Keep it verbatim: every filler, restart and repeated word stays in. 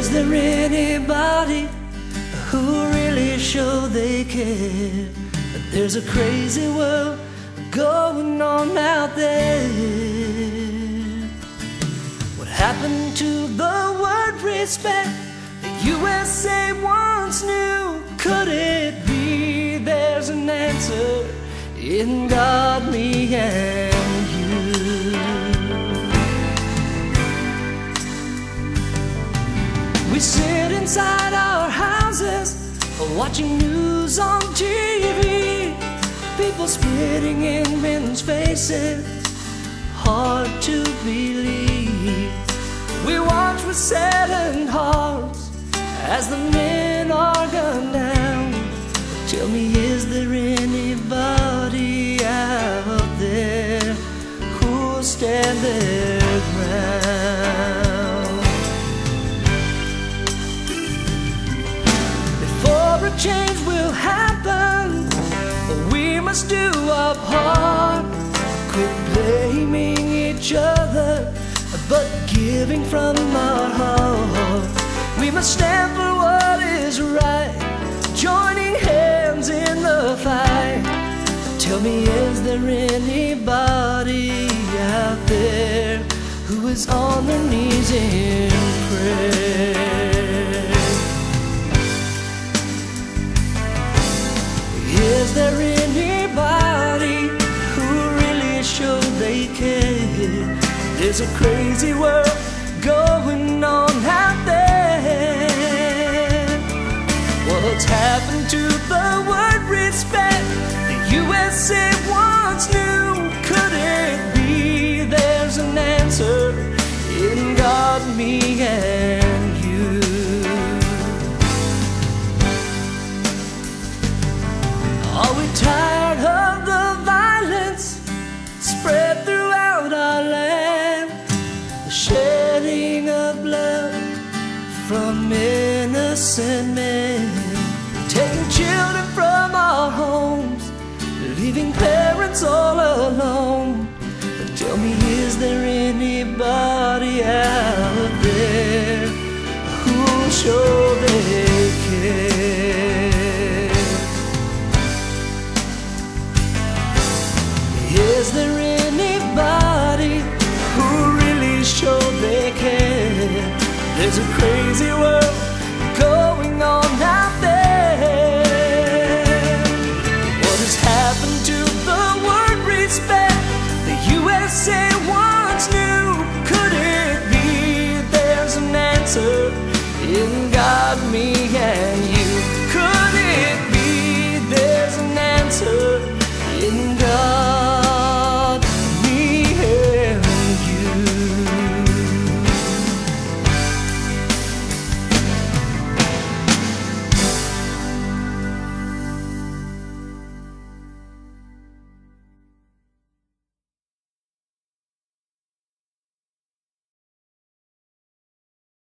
Is there anybody who really show they care? But there's a crazy world going on out there. What happened to the word respect the U S A once knew? Could it be there's an answer in God, me and you? We sit inside our houses watching news on T V, people spitting in men's faces, hard to believe. We watch with saddened hearts as the men are gunned down. Tell me, is there anybody out there who'll stand their ground? Before a change will happen, we must do our part. Quit blaming each other, but giving from our heart. We must stand for what is right, joining hands in the fight. Tell me, is there anybody out there who is on their knees in prayer? Is there anybody who really showed they care? There's a crazy world going on out there. What's happened to the word respect the U S A once knew? Could it be there's an answer in God, me and you? Are we tired of the violence spread throughout our land? The shedding of blood from innocent men, taking children from our homes, leaving parents all alone. But tell me, is there anybody out there who'll show they care? Is there anybody who really show they care? There's a crazy world going on out there. What has happened to the word respect the U S A once knew? Could it be there's an answer in God, me and you?